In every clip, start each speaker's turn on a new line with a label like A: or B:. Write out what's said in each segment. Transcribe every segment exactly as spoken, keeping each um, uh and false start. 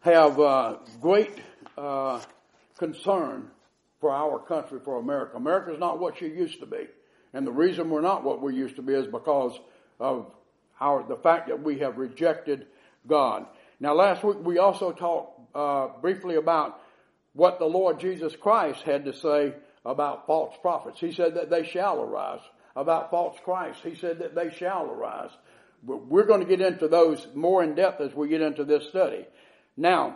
A: have uh, great uh, concern for our country, for America. America is not what she used to be. And the reason we're not what we used to be is because of our the fact that we have rejected God. Now, last week we also talked uh, briefly about what the Lord Jesus Christ had to say about false prophets. He said that they shall arise. About false Christ, he said that they shall arise. But we're going to get into those more in depth as we get into this study. Now,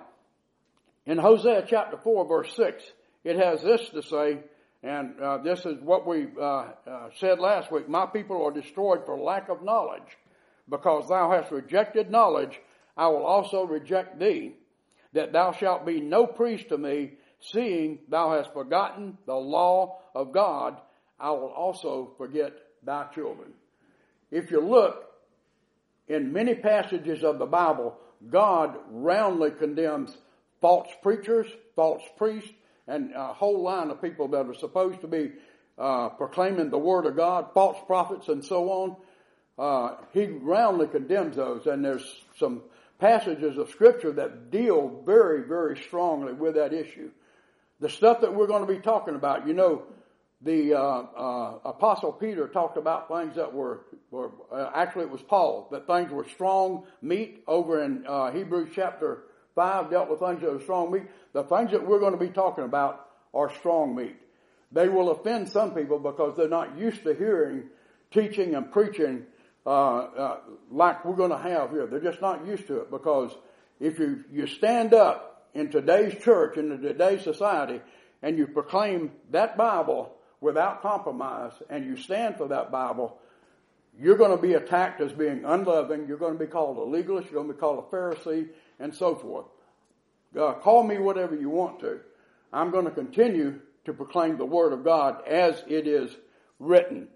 A: in Hosea chapter four, verse six, it has this to say, and uh, this is what we uh, uh, said last week. My people are destroyed for lack of knowledge. Because thou hast rejected knowledge, I will also reject thee, that thou shalt be no priest to me, seeing thou hast forgotten the law of God, I will also forget thy children. If you look in many passages of the Bible, God roundly condemns false preachers, false priests, and a whole line of people that are supposed to be uh, proclaiming the word of God, false prophets and so on. Uh, he roundly condemns those, and there's some passages of Scripture that deal very, very strongly with that issue. The stuff that we're going to be talking about, you know, the uh, uh, Apostle Peter talked about things that were, were uh, actually it was Paul, that things were strong meat. Over in uh, Hebrews chapter five dealt with things that were strong meat. The things that we're going to be talking about are strong meat. They will offend some people because they're not used to hearing teaching and preaching Uh, uh, like we're going to have here. They're just not used to it, because if you, you stand up in today's church, in today's society, and you proclaim that Bible without compromise, and you stand for that Bible, you're going to be attacked as being unloving. You're going to be called a legalist. You're going to be called a Pharisee, and so forth. Uh, call me whatever you want to. I'm going to continue to proclaim the Word of God as it is written.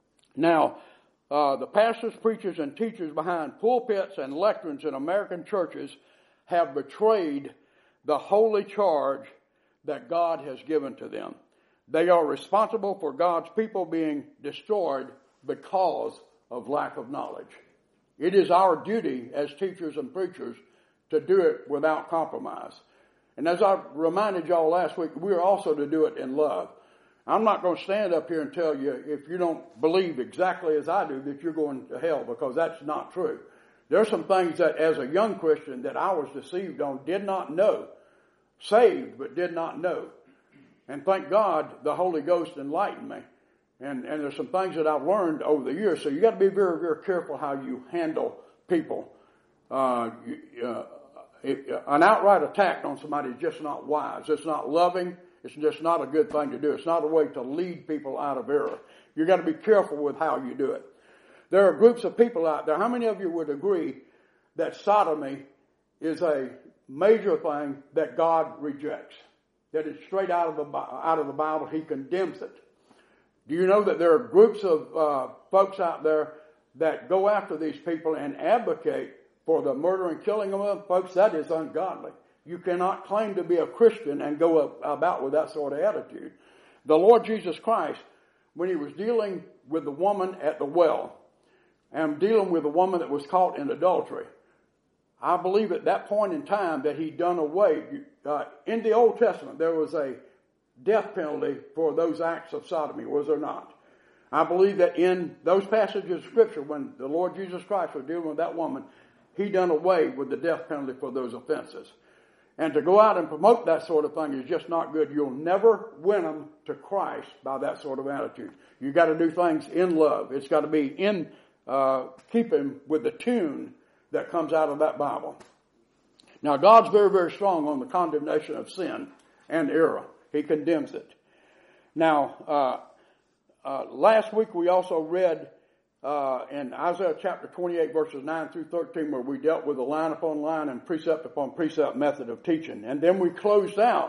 A: Now, Uh, the pastors, preachers, and teachers behind pulpits and lecterns in American churches have betrayed the holy charge that God has given to them. They are responsible for God's people being destroyed because of lack of knowledge. It is our duty as teachers and preachers to do it without compromise. And as I reminded y'all last week, we are also to do it in love. I'm not going to stand up here and tell you, if you don't believe exactly as I do, that you're going to hell, because that's not true. There are some things that as a young Christian that I was deceived on, did not know. Saved, but did not know. And thank God the Holy Ghost enlightened me. And, and there's some things that I've learned over the years. So you got to be very, very careful how you handle people. Uh, uh, it, an outright attack on somebody is just not wise. It's not loving. It's just not a good thing to do. It's not a way to lead people out of error. You've got to be careful with how you do it. There are groups of people out there. How many of you would agree that sodomy is a major thing that God rejects? That it's straight out of the out of the Bible. He condemns it. Do you know that there are groups of uh, folks out there that go after these people and advocate for the murder and killing of them? Folks, that is ungodly. You cannot claim to be a Christian and go about with that sort of attitude. The Lord Jesus Christ, when he was dealing with the woman at the well, and dealing with the woman that was caught in adultery, I believe at that point in time that he'd done away. Uh, in the Old Testament, there was a death penalty for those acts of sodomy, was there not? I believe that in those passages of Scripture, when the Lord Jesus Christ was dealing with that woman, he done away with the death penalty for those offenses. And to go out and promote that sort of thing is just not good. You'll never win them to Christ by that sort of attitude. You've got to do things in love. It's got to be in uh, keeping with the tune that comes out of that Bible. Now, God's very, very strong on the condemnation of sin and error. He condemns it. Now, uh, uh, last week we also read Uh, in Isaiah chapter twenty-eight, verses nine through thirteen, where we dealt with a line upon line and precept upon precept method of teaching. And then we closed out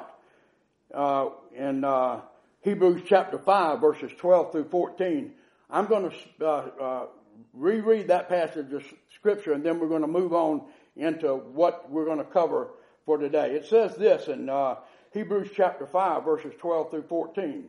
A: uh, in uh, Hebrews chapter five, verses twelve through fourteen. I'm going to uh, uh, reread that passage of Scripture, and then we're going to move on into what we're going to cover for today. It says this in uh, Hebrews chapter five, verses twelve through fourteen.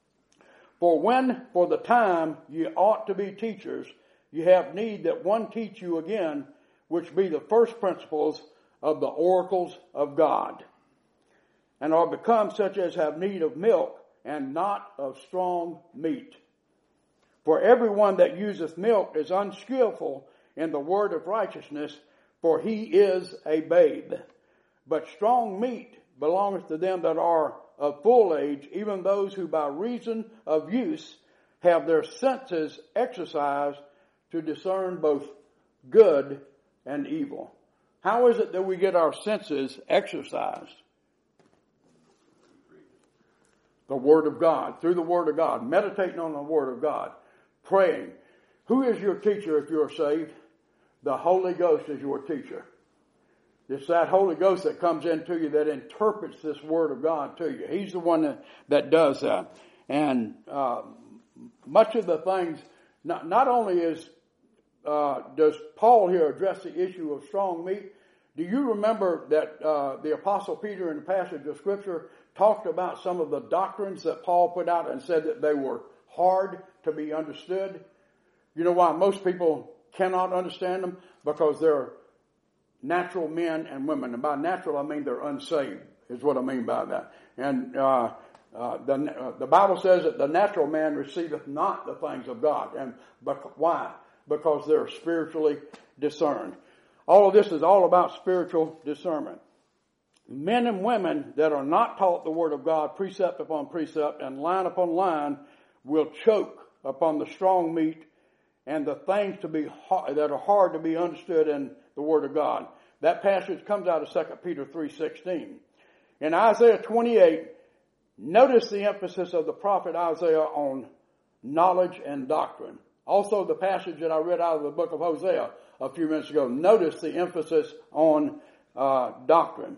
A: For when, for the time, ye ought to be teachers, ye have need that one teach you again, which be the first principles of the oracles of God, and are become such as have need of milk, and not of strong meat. For everyone that useth milk is unskillful in the word of righteousness, for he is a babe. But strong meat belongeth to them that are of full age, even those who by reason of use have their senses exercised to discern both good and evil. How is it that we get our senses exercised? The Word of God, through the Word of God, meditating on the Word of God, praying. Who is your teacher if you're saved? The Holy Ghost is your teacher. It's that Holy Ghost that comes into you that interprets this Word of God to you. He's the one that, that does that. And uh, much of the things, not, not only is uh, does Paul here address the issue of strong meat, do you remember that uh, the Apostle Peter in the passage of Scripture talked about some of the doctrines that Paul put out and said that they were hard to be understood? You know why most people cannot understand them? Because they're natural men and women. And by natural, I mean they're unsaved, is what I mean by that. And uh, uh, the, uh, the Bible says that the natural man receiveth not the things of God. And but why? Because they're spiritually discerned. All of this is all about spiritual discernment. Men and women that are not taught the Word of God, precept upon precept and line upon line, will choke upon the strong meat and the things to be hard, that are hard to be understood in the Word of God. That passage comes out of Second Peter three sixteen. In Isaiah twenty-eight, notice the emphasis of the prophet Isaiah on knowledge and doctrine. Also, the passage that I read out of the book of Hosea a few minutes ago, notice the emphasis on uh, doctrine.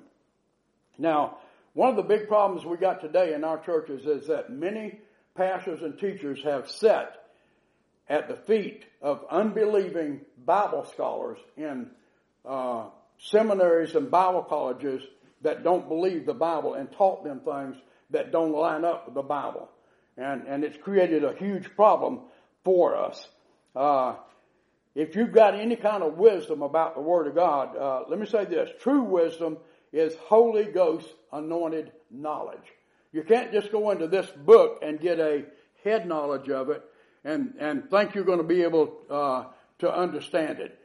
A: Now, one of the big problems we got today in our churches is that many pastors and teachers have sat at the feet of unbelieving Bible scholars in uh, seminaries and Bible colleges that don't believe the Bible and taught them things that don't line up with the Bible. And, and it's created a huge problem for us. Uh, if you've got any kind of wisdom about the Word of God, uh, let me say this. True wisdom is Holy Ghost anointed knowledge. You can't just go into this book and get a head knowledge of it and, and think you're going to be able uh, to understand it.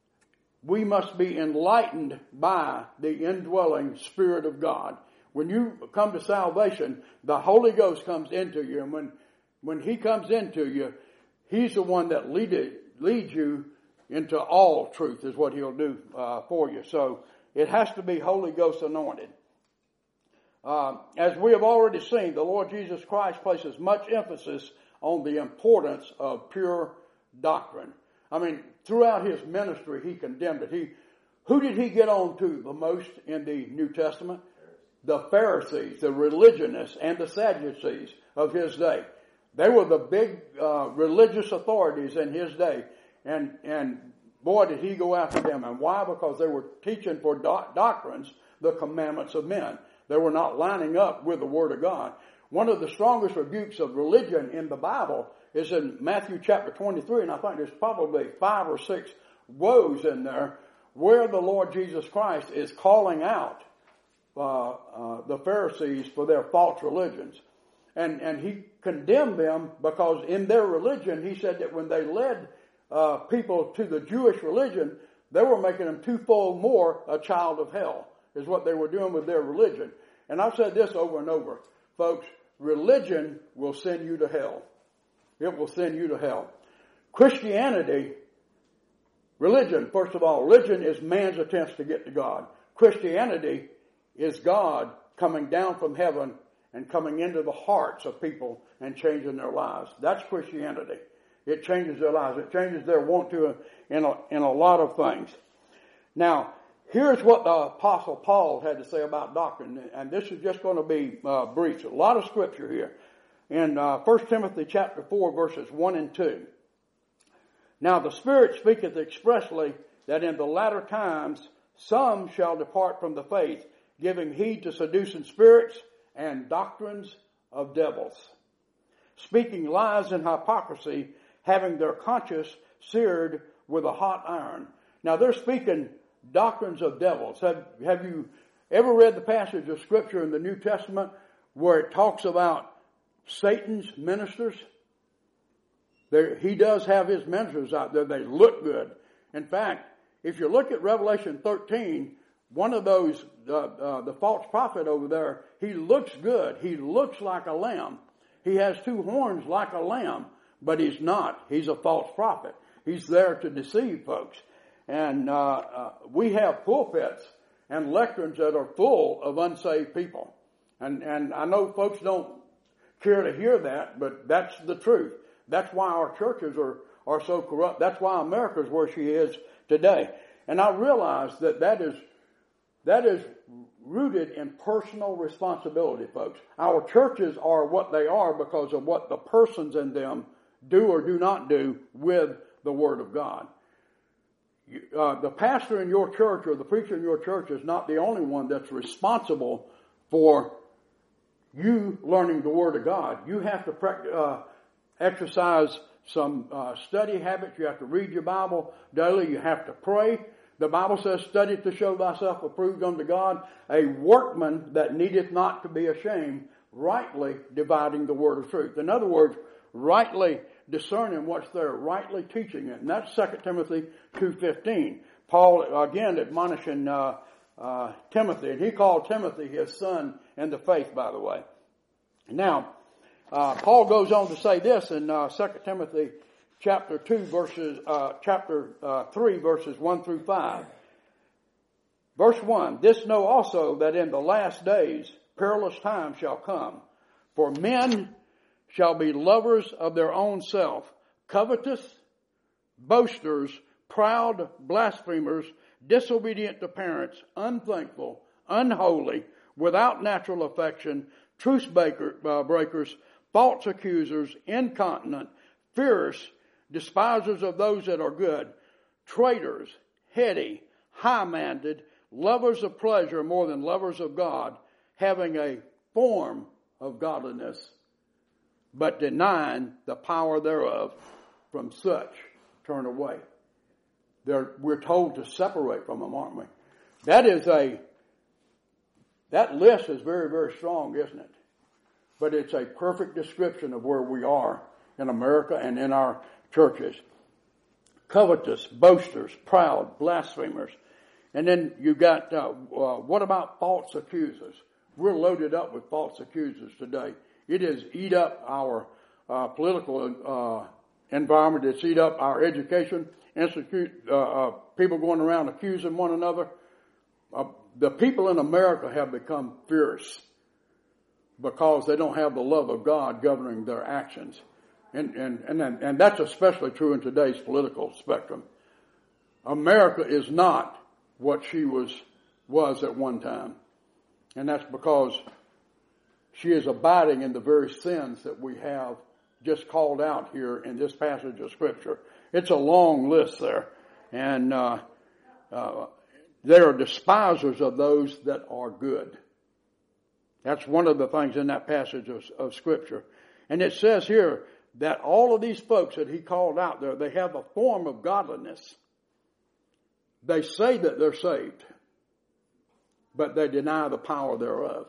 A: We must be enlightened by the indwelling Spirit of God. When you come to salvation, the Holy Ghost comes into you, and when, when He comes into you, He's the one that lead it, leads you into all truth is what He'll do uh, for you. So it has to be Holy Ghost anointed. Uh, as we have already seen, the Lord Jesus Christ places much emphasis on the importance of pure doctrine. I mean, throughout His ministry, He condemned it. He, who did He get on to the most in the New Testament? The Pharisees, the religionists, and the Sadducees of His day. They were the big uh, religious authorities in His day. And, and boy, did He go after them. And why? Because they were teaching for doc- doctrines the commandments of men. They were not lining up with the Word of God. One of the strongest rebukes of religion in the Bible is in Matthew chapter twenty-three, and I think there's probably five or six woes in there where the Lord Jesus Christ is calling out uh, uh, the Pharisees for their false religions. And, and He condemned them because in their religion, He said that when they led uh, people to the Jewish religion, they were making them twofold more a child of hell, is what they were doing with their religion. And I've said this over and over. Folks, religion will send you to hell. It will send you to hell. Christianity, religion, first of all, religion is man's attempts to get to God. Christianity is God coming down from heaven and coming into the hearts of people and changing their lives. That's Christianity. It changes their lives. It changes their want to in a, in a lot of things. Now, here's what the Apostle Paul had to say about doctrine, and this is just going to be uh, brief. A lot of scripture here. In uh, First Timothy chapter four, verses one and two. Now the Spirit speaketh expressly that in the latter times some shall depart from the faith, giving heed to seducing spirits and doctrines of devils, speaking lies and hypocrisy, having their conscience seared with a hot iron. Now they're speaking doctrines of devils. Have, have you ever read the passage of Scripture in the New Testament where it talks about Satan's ministers? There, he does have his ministers out there. They look good. In fact, if you look at Revelation thirteen, one of those, uh, uh, the false prophet over there, he looks good. He looks like a lamb. He has two horns like a lamb, but he's not. He's a false prophet. He's there to deceive folks. And uh, uh, we have pulpits and lecterns that are full of unsaved people. And, and I know folks don't care to hear that, but that's the truth. That's why our churches are, are so corrupt. That's why America's where she is today. And I realize that that is, that is rooted in personal responsibility, folks. Our churches are what they are because of what the persons in them do or do not do with the Word of God. Uh, the pastor in your church or the preacher in your church is not the only one that's responsible for you learning the Word of God. You have to practice, uh, exercise some uh, study habits. You have to read your Bible daily. You have to pray. The Bible says, study to show thyself approved unto God, a workman that needeth not to be ashamed, rightly dividing the word of truth. In other words, rightly discerning what's there, rightly teaching it. And that's Second Timothy two fifteen. Paul, again, admonishing uh, uh, Timothy, and he called Timothy his son in the faith, by the way. Now, uh, Paul goes on to say this in uh, Second Timothy chapter two, verses, uh, chapter uh, three, verses one through five. Verse one, this know also that in the last days perilous times shall come, for men shall be lovers of their own self, covetous, boasters, proud, blasphemers, disobedient to parents, unthankful, unholy, without natural affection, truce breaker, uh, breakers, false accusers, incontinent, fierce, despisers of those that are good, traitors, heady, high-minded, lovers of pleasure more than lovers of God, having a form of godliness, but denying the power thereof. From such turn away. They're, we're told to separate from them, aren't we? That is a, that list is very, very strong, isn't it? But it's a perfect description of where we are in America and in our churches. Covetous, boasters, proud, blasphemers. And then you got, uh, uh, what about false accusers? We're loaded up with false accusers today. It has eat up our uh, political uh, environment. It's eat up our education institute. Uh, uh, people going around accusing one another. Uh, the people in America have become fierce because they don't have the love of God governing their actions. And, and, and, and that's especially true in today's political spectrum. America is not what she was, was at one time. And that's because she is abiding in the very sins that we have just called out here in this passage of Scripture. It's a long list there. And uh, uh, they are despisers of those that are good. That's one of the things in that passage of, of Scripture. And it says here that all of these folks that he called out there, they have a form of godliness. They say that they're saved, but they deny the power thereof.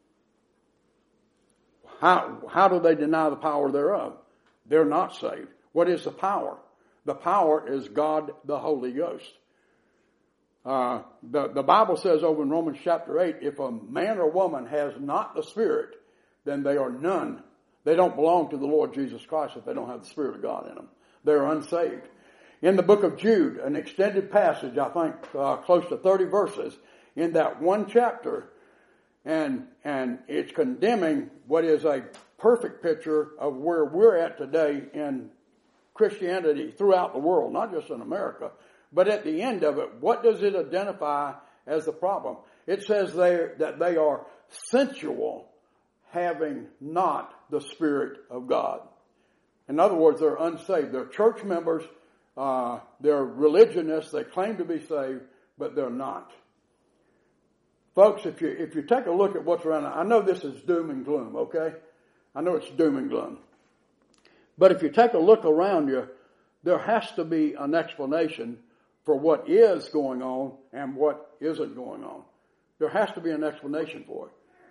A: How, how do they deny the power thereof? They're not saved. What is the power? The power is God the Holy Ghost. Uh, the, the Bible says over in Romans chapter eight, if a man or woman has not the Spirit, then they are none. They don't belong to the Lord Jesus Christ if they don't have the Spirit of God in them. They're unsaved. In the book of Jude, an extended passage, I think uh, close to thirty verses, in that one chapter, and and it's condemning what is a perfect picture of where we're at today in Christianity throughout the world, not just in America. But at the end of it, what does it identify as the problem? It says they, that they are sensual, having not the Spirit of God. In other words, they're unsaved. They're church members. Uh, they're religionists. They claim to be saved, but they're not. Folks, if you, if you take a look at what's around, I know this is doom and gloom, okay? I know it's doom and gloom. But if you take a look around you, there has to be an explanation for what is going on and what isn't going on. There has to be an explanation for it.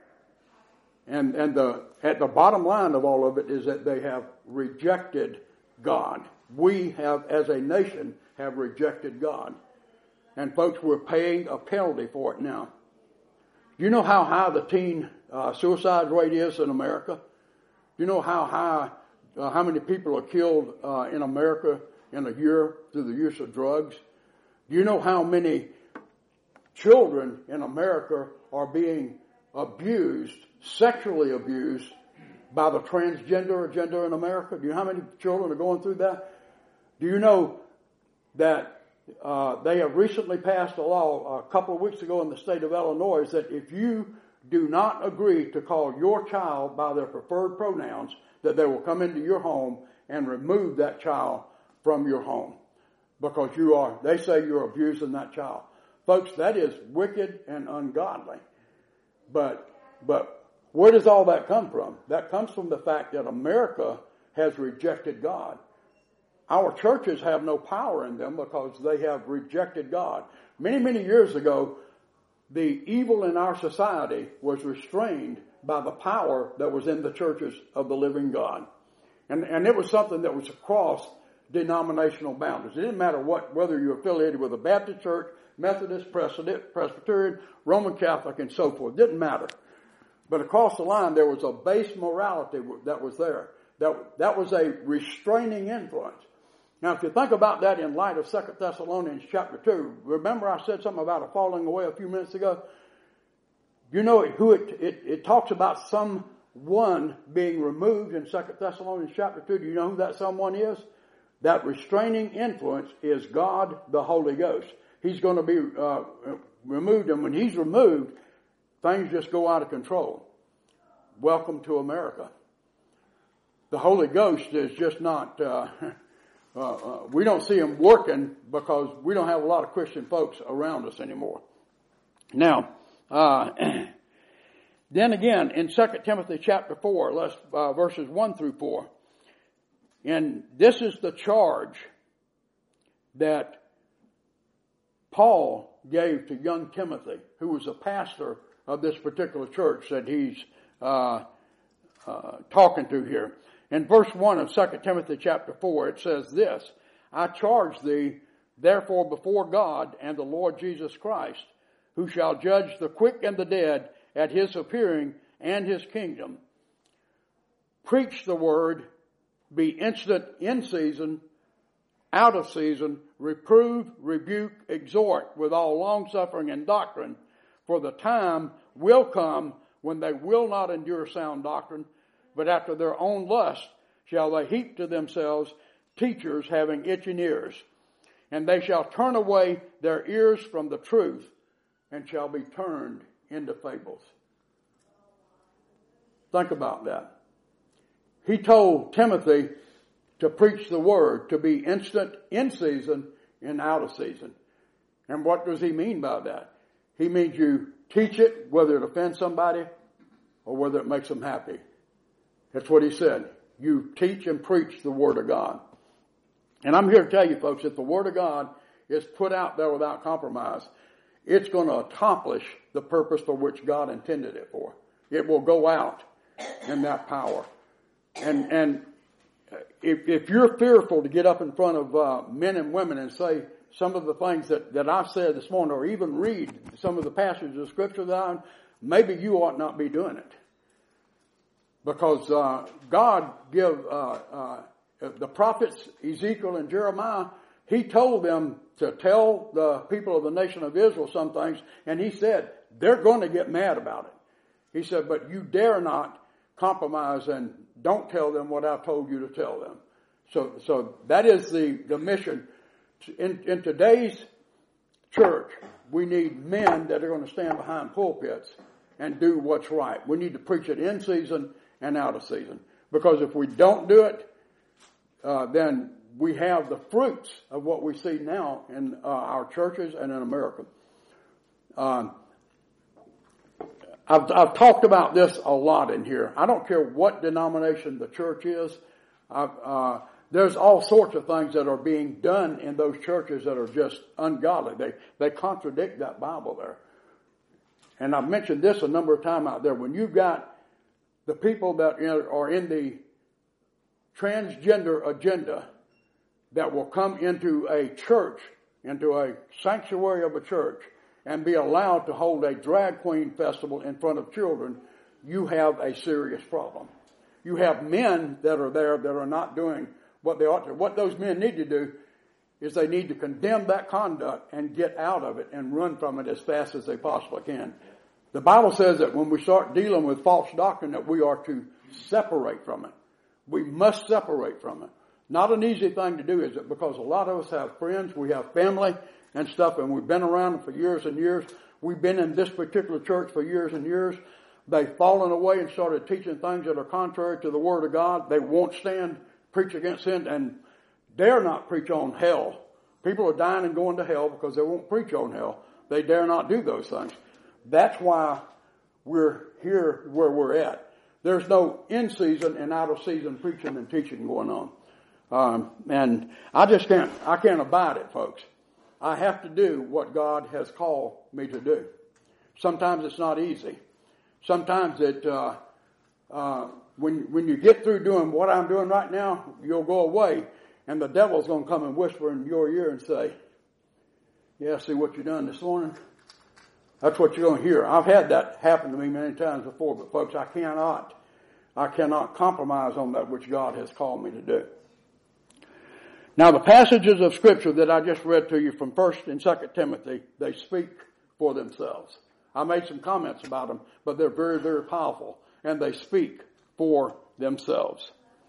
A: And and the at the bottom line of all of it is that they have rejected God. We have, as a nation, have rejected God. And folks, we're paying a penalty for it now. Do you know how high the teen uh, suicide rate is in America? Do you know how high, uh, how many people are killed uh, in America in a year through the use of drugs? Do you know how many children in America are being abused, sexually abused, by the transgender agenda in America? Do you know how many children are going through that? Do you know that uh, they have recently passed a law a couple of weeks ago in the state of Illinois that if you do not agree to call your child by their preferred pronouns, that they will come into your home and remove that child from your home because you are, they say you're abusing that child. Folks, that is wicked and ungodly. But, but where does all that come from? That comes from the fact that America has rejected God. Our churches have no power in them because they have rejected God. Many, many years ago, the evil in our society was restrained by the power that was in the churches of the living God. And, and it was something that was across denominational boundaries. It didn't matter what, whether you're affiliated with a Baptist church, Methodist, Presbyterian, Roman Catholic, and so forth. It didn't matter. But across the line, there was a base morality that was there. That, that was a restraining influence. Now, if you think about that in light of Second Thessalonians chapter two, remember I said something about a falling away a few minutes ago? You know who it, it, it talks about someone being removed in Second Thessalonians chapter two. Do you know who that someone is? That restraining influence is God, the Holy Ghost. He's going to be uh, removed, and when he's removed, things just go out of control. Welcome to America. The Holy Ghost is just not... Uh, Uh, uh, we don't see him working because we don't have a lot of Christian folks around us anymore. Now, uh, then again, in Second Timothy chapter four, let's, uh, verses one through four, and this is the charge that Paul gave to young Timothy, who was a pastor of this particular church that he's uh, uh, talking to here. In verse one of Second Timothy chapter four, it says this, I charge thee, therefore, before God and the Lord Jesus Christ, who shall judge the quick and the dead at his appearing and his kingdom. Preach the word, be instant in season, out of season, reprove, rebuke, exhort with all longsuffering and doctrine, for the time will come when they will not endure sound doctrine, but after their own lust shall they heap to themselves teachers having itching ears. And they shall turn away their ears from the truth and shall be turned into fables. Think about that. He told Timothy to preach the word, to be instant in season and out of season. And what does he mean by that? He means you teach it whether it offends somebody or whether it makes them happy. That's what he said. You teach and preach the Word of God. And I'm here to tell you, folks, if the Word of God is put out there without compromise, it's going to accomplish the purpose for which God intended it for. It will go out in that power. And and if, if you're fearful to get up in front of uh, men and women and say some of the things that, that I said this morning, or even read some of the passages of Scripture that I'm, maybe you ought not be doing it. Because uh, God give uh, uh, the prophets Ezekiel and Jeremiah, he told them to tell the people of the nation of Israel some things, and he said, they're going to get mad about it. He said, but you dare not compromise and don't tell them what I've told you to tell them. So so that is the, the mission. In, in today's church, we need men that are going to stand behind pulpits and do what's right. We need to preach it in season and out of season. Because if we don't do it, uh, then we have the fruits of what we see now in uh, our churches and in America. Uh, I've, I've talked about this a lot in here. I don't care what denomination the church is. I've, uh, There's all sorts of things that are being done in those churches that are just ungodly. They, they contradict that Bible there. And I've mentioned this a number of times out there. When you've got the people that are in the transgender agenda that will come into a church, into a sanctuary of a church, and be allowed to hold a drag queen festival in front of children, you have a serious problem. You have men that are there that are not doing what they ought to. What those men need to do is they need to condemn that conduct and get out of it and run from it as fast as they possibly can. The Bible says that when we start dealing with false doctrine that we are to separate from it. We must separate from it. Not an easy thing to do, is it? Because a lot of us have friends, we have family and stuff, and we've been around for years and years. We've been in this particular church for years and years. They've fallen away and started teaching things that are contrary to the Word of God. They won't stand, preach against sin, and dare not preach on hell. People are dying and going to hell because they won't preach on hell. They dare not do those things. That's why we're here where we're at. There's no in-season and out-of-season preaching and teaching going on. Um, and I just can't, I can't abide it, folks. I have to do what God has called me to do. Sometimes it's not easy. Sometimes it, uh, uh, when, when you get through doing what I'm doing right now, you'll go away and the devil's going to come and whisper in your ear and say, yeah, see what you done this morning? That's what you're going to hear. I've had that happen to me many times before, but folks, I cannot, I cannot compromise on that which God has called me to do. Now, the passages of Scripture that I just read to you from First and Second Timothy, they speak for themselves. I made some comments about them, but they're very, very powerful, and they speak for themselves.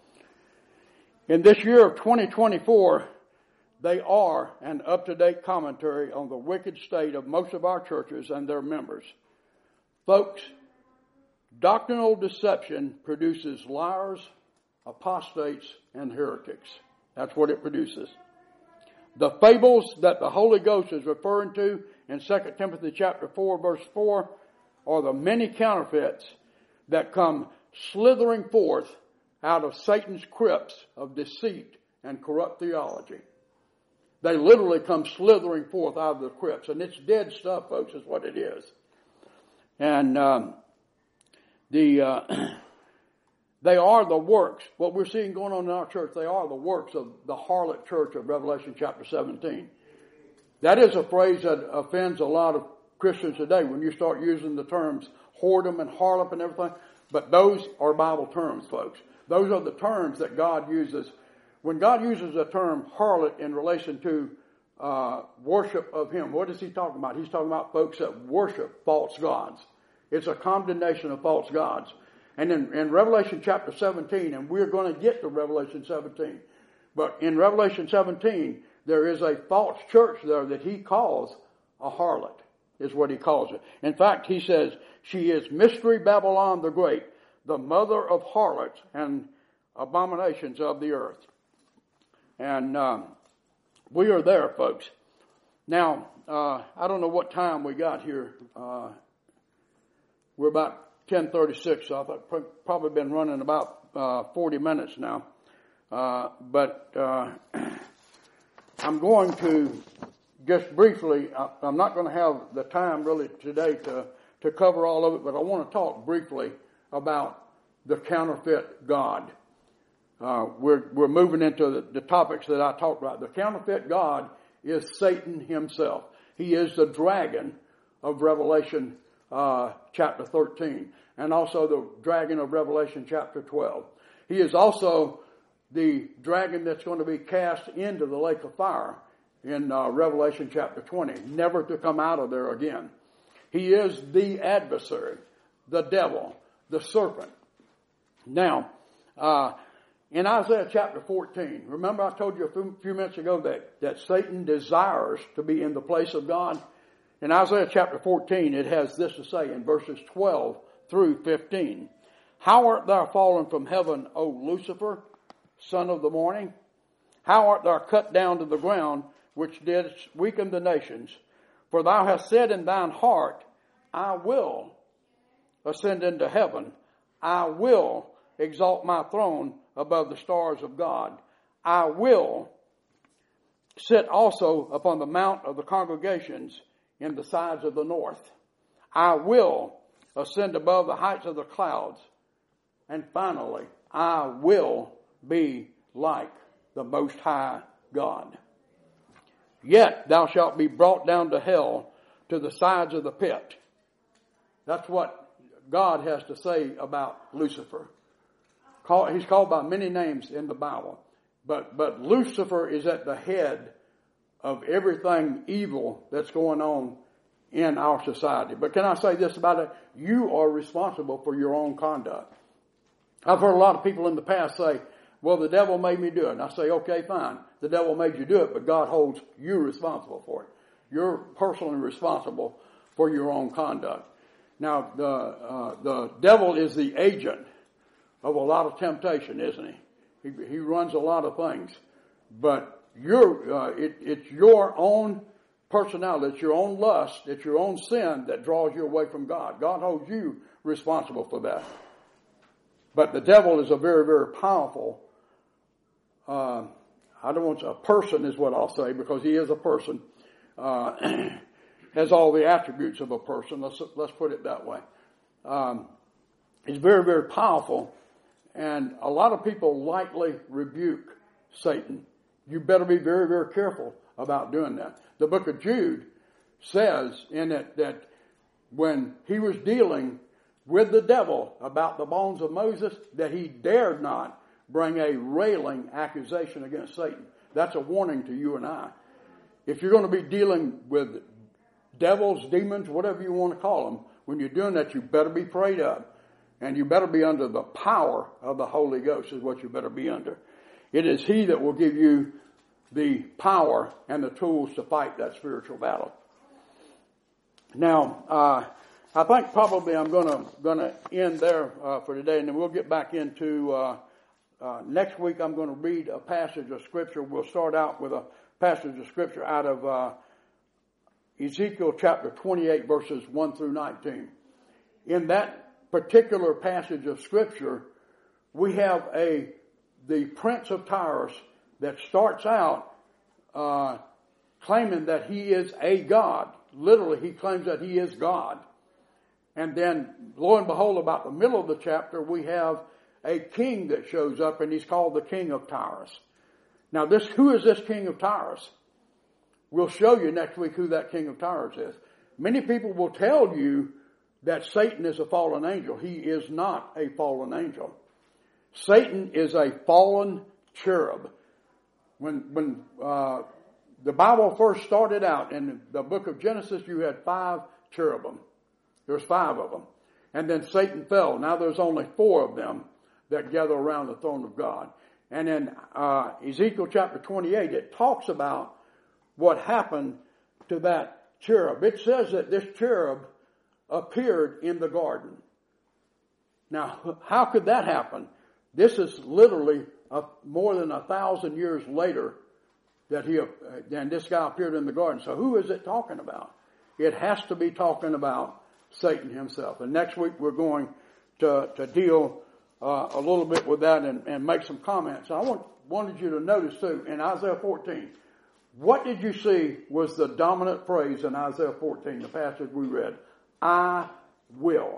A: In this year of twenty twenty-four, they are an up-to-date commentary on the wicked state of most of our churches and their members. Folks, doctrinal deception produces liars, apostates, and heretics. That's what it produces. The fables that the Holy Ghost is referring to in Second Timothy chapter four, verse four, are the many counterfeits that come slithering forth out of Satan's crypts of deceit and corrupt theology. They literally come slithering forth out of the crypts. And it's dead stuff, folks, is what it is. And um, the uh, they are the works. What we're seeing going on in our church, they are the works of the harlot church of Revelation chapter seventeen. That is a phrase that offends a lot of Christians today when you start using the terms whoredom and harlot and everything. But those are Bible terms, folks. Those are the terms that God uses. When God uses the term harlot in relation to uh, worship of Him, what is He talking about? He's talking about folks that worship false gods. It's a condemnation of false gods. And in, in Revelation chapter seventeen, and we're going to get to Revelation seventeen, but in Revelation seventeen, there is a false church there that He calls a harlot, is what He calls it. In fact, He says, she is Mystery Babylon the Great, the mother of harlots and abominations of the earth. And um, we are there, folks. Now, uh, I don't know what time we got here. Uh, we're about ten thirty-six, so I've probably been running about uh, forty minutes now. Uh, but uh, I'm going to just briefly, I, I'm not going to have the time really today to, to cover all of it, but I want to talk briefly about the counterfeit God. Uh, we're, we're moving into the, the topics that I talked about. The counterfeit God is Satan himself. He is the dragon of Revelation uh, chapter thirteen, and also the dragon of Revelation chapter twelve. He is also the dragon that's going to be cast into the lake of fire in uh, Revelation chapter twenty, never to come out of there again. He is the adversary, the devil, the serpent. Now, uh, in Isaiah chapter fourteen, remember I told you a few, few minutes ago that, that Satan desires to be in the place of God? In Isaiah chapter fourteen, it has this to say in verses twelve through fifteen. How art thou fallen from heaven, O Lucifer, son of the morning? How art thou cut down to the ground, which didst weaken the nations? For thou hast said in thine heart, I will ascend into heaven. I will exalt my throne above the stars of God. I will sit also upon the mount of the congregations in the sides of the north. I will ascend above the heights of the clouds. And finally, I will be like the Most High God. Yet thou shalt be brought down to hell, to the sides of the pit. That's what God has to say about Lucifer. He's called by many names in the Bible. But, but Lucifer is at the head of everything evil that's going on in our society. But can I say this about it? You are responsible for your own conduct. I've heard a lot of people in the past say, well, the devil made me do it. And I say, okay, fine. The devil made you do it, but God holds you responsible for it. You're personally responsible for your own conduct. Now, the, uh, the devil is the agent of a lot of temptation, isn't he? He, he runs a lot of things. But you're, uh, it, it's your own personality, it's your own lust, it's your own sin that draws you away from God. God holds you responsible for that. But the devil is a very, very powerful, uh, I don't want to, a person is what I'll say, because he is a person, uh, has all the attributes of a person. Let's, let's put it that way. Um, he's very, very powerful, and a lot of people lightly rebuke Satan. You better be very, very careful about doing that. The book of Jude says in it that when he was dealing with the devil about the bones of Moses, that he dared not bring a railing accusation against Satan. That's a warning to you and I. If you're going to be dealing with devils, demons, whatever you want to call them, when you're doing that, you better be prayed up. And you better be under the power of the Holy Ghost is what you better be under. It is he that will give you the power and the tools to fight that spiritual battle. Now, uh, I think probably I'm going to going to end there uh, for today, and then we'll get back into uh, uh, next week. I'm going to read a passage of Scripture. We'll start out with a passage of Scripture out of uh, Ezekiel chapter twenty-eight, verses one through nineteen. In that particular passage of Scripture, we have a the Prince of Tyrus that starts out uh, claiming that he is a god. Literally, he claims that he is God. And then, lo and behold, about the middle of the chapter, we have a king that shows up, and he's called the King of Tyrus. Now, this who is this King of Tyrus? We'll show you next week who that King of Tyrus is. Many people will tell you that Satan is a fallen angel. He is not a fallen angel. Satan is a fallen cherub. When when uh, the Bible first started out in the book of Genesis, you had five cherubim. There's five of them. And then Satan fell. Now there's only four of them that gather around the throne of God. And in uh, Ezekiel chapter twenty-eight, it talks about what happened to that cherub. It says that this cherub appeared in the garden. Now, how could that happen? This is literally a, more than a thousand years later that he, uh, and this guy appeared in the garden. So who is it talking about? It has to be talking about Satan himself. And next week we're going to, to deal uh, a little bit with that and, and make some comments. I want, wanted you to notice too, in Isaiah fourteen, what did you see was the dominant phrase in Isaiah fourteen, the passage we read? I will.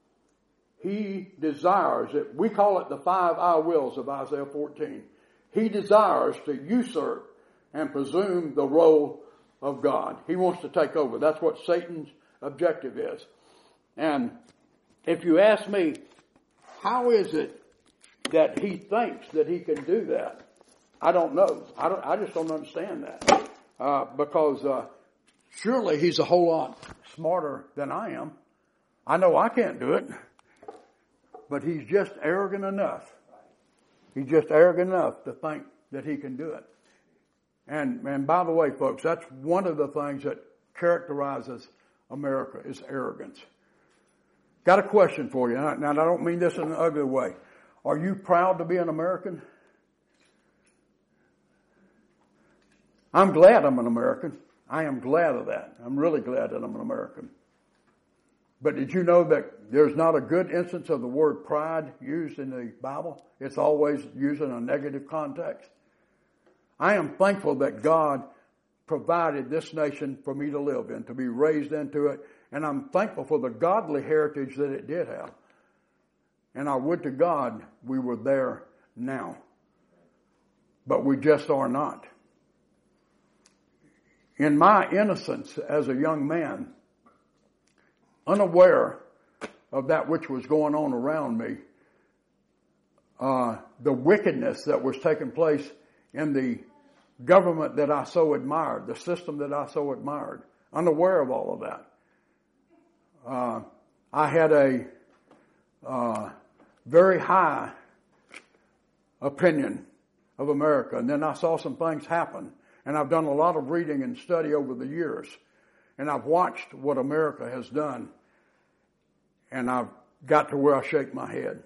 A: He desires it. We call it the five I wills of Isaiah fourteen. He desires to usurp and presume the role of God. He wants to take over. That's what Satan's objective is. And if you ask me, how is it that he thinks that he can do that? I don't know. I don't. I just don't understand that. Uh, because uh, surely he's a whole lot smarter than I am. I know I can't do it. But he's just arrogant enough. He's just arrogant enough to think that he can do it. And, and by the way, folks, that's one of the things that characterizes America is arrogance. Got a question for you. Now, I don't mean this in an ugly way. Are you proud to be an American? I'm glad I'm an American. I am glad of that. I'm really glad that I'm an American. But did you know that there's not a good instance of the word pride used in the Bible? It's always used in a negative context. I am thankful that God provided this nation for me to live in, to be raised into it. And I'm thankful for the godly heritage that it did have. And I would to God we were there now. But we just are not. In my innocence as a young man, unaware of that which was going on around me, uh, the wickedness that was taking place in the government that I so admired, the system that I so admired, unaware of all of that. Uh, I had a uh, very high opinion of America, and then I saw some things happen, and I've done a lot of reading and study over the years, and I've watched what America has done, and I've got to where I shake my head.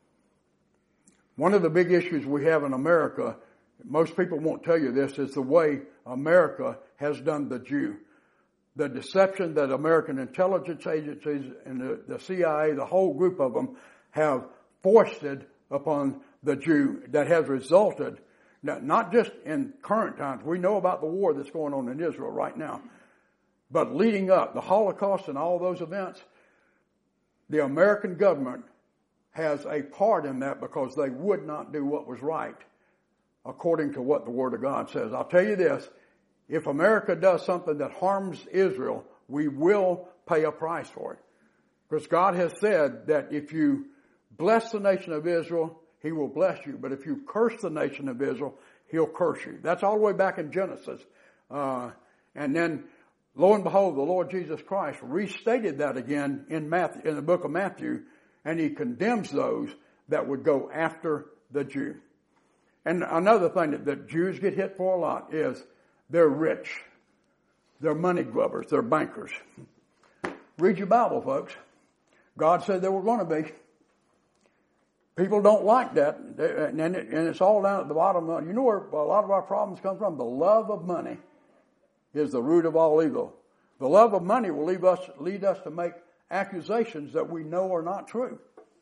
A: One of the big issues we have in America, most people won't tell you this, is the way America has done the Jew. The deception that American intelligence agencies and the, the C I A, the whole group of them, have foisted upon the Jew that has resulted, not just in current times. We know about the war that's going on in Israel right now. But leading up, the Holocaust and all those events, the American government has a part in that because they would not do what was right according to what the Word of God says. I'll tell you this, if America does something that harms Israel, we will pay a price for it. Because God has said that if you bless the nation of Israel, He will bless you. But if you curse the nation of Israel, He'll curse you. That's all the way back in Genesis. Uh, and then, lo and behold, the Lord Jesus Christ restated that again in Matthew, in the book of Matthew, and He condemns those that would go after the Jew. And another thing that, that Jews get hit for a lot is they're rich. They're money grubbers. They're bankers. Read your Bible, folks. God said they were going to be. People don't like that. And it's all down at the bottom. You know where a lot of our problems come from? The love of money is the root of all evil. The love of money will lead us, lead us to make accusations that we know are not true.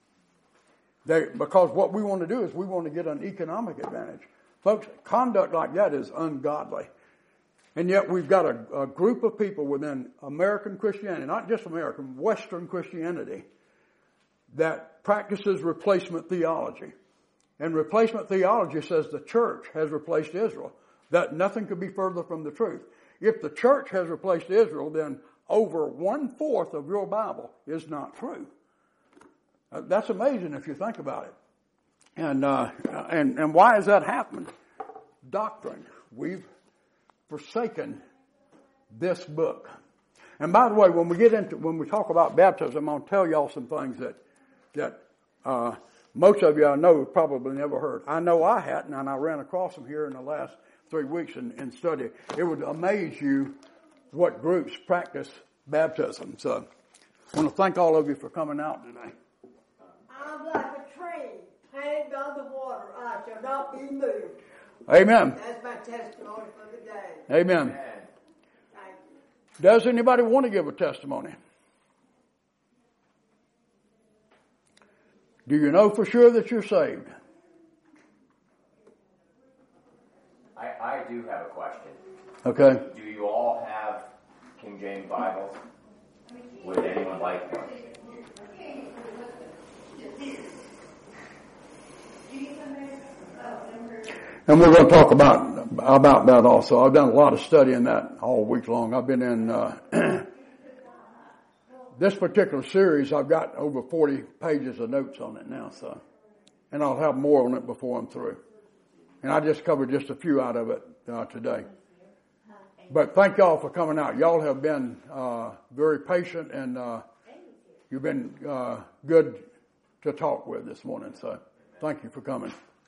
A: They, because what we want to do is we want to get an economic advantage. Folks, conduct like that is ungodly. And yet we've got a, a group of people within American Christianity, not just American, Western Christianity, that practices replacement theology. And replacement theology says the church has replaced Israel. That nothing could be further from the truth. If the church has replaced Israel, then over one-fourth of your Bible is not true. Uh, that's amazing if you think about it. And, uh, and, and why has that happened? Doctrine. We've forsaken this book. And by the way, when we get into, when we talk about baptism, I'm going to tell y'all some things that, that, uh, most of you I know have probably never heard. I know I hadn't, and I ran across them here in the last three weeks in, in study. It would amaze you what groups practice baptism. So I want to thank all of you for coming out today.
B: I'm like a tree planted by the water. I shall not be moved.
A: Amen.
B: That's my testimony for the day.
A: Amen.
B: Thank you.
A: Does anybody want to give a testimony? Do you know for sure that you're saved?
C: I, I do have a question.
A: Okay.
C: Do you all have King James Bibles? Would anyone like one?
A: And we're going to talk about about that also. I've done a lot of study in that all week long. I've been in uh, this particular series. I've got over forty pages of notes on it now, so, and I'll have more on it before I'm through. And I just covered just a few out of it uh, today. But thank y'all for coming out. Y'all have been uh, very patient, and uh, you've been uh, good to talk with this morning. So thank you for coming.